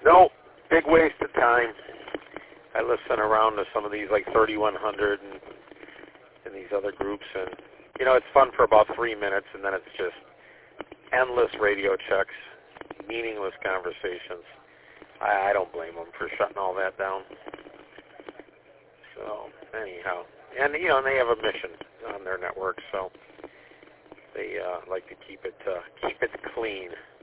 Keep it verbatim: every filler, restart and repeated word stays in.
No, big waste of time. I listen around to some of these like thirty-one hundred and, and these other groups, and, you know, it's fun for about three minutes, and then it's just endless radio checks, meaningless conversations. I, I don't blame them for shutting all that down. So, anyhow. And, you know, and they have a mission on their network, so they uh, like to keep it uh, keep it clean.